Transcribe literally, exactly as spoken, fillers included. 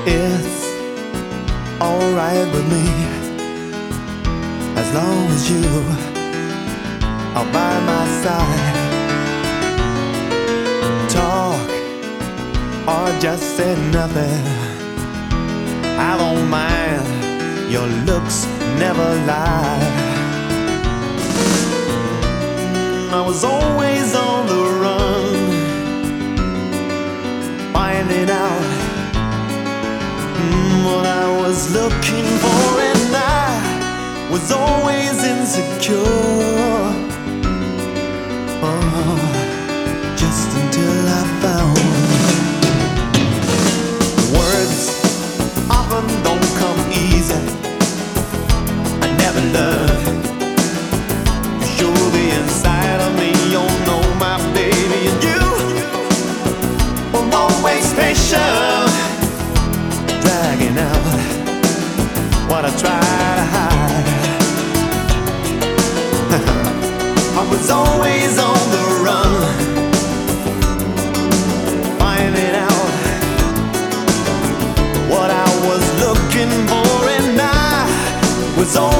It's alright with me, as long as you are by my side. Talk or just say nothing, I don't mind, your looks never lie. I was always on the run, finding out mm, what I was looking for, and I was always insecure. Oh, just until I found words often don't come easy. I never learned to show the inside of me. Oh no, my baby, and you were always patient, dragging out what I try to hide. I was always on the run, finding out what I was looking for, and I was always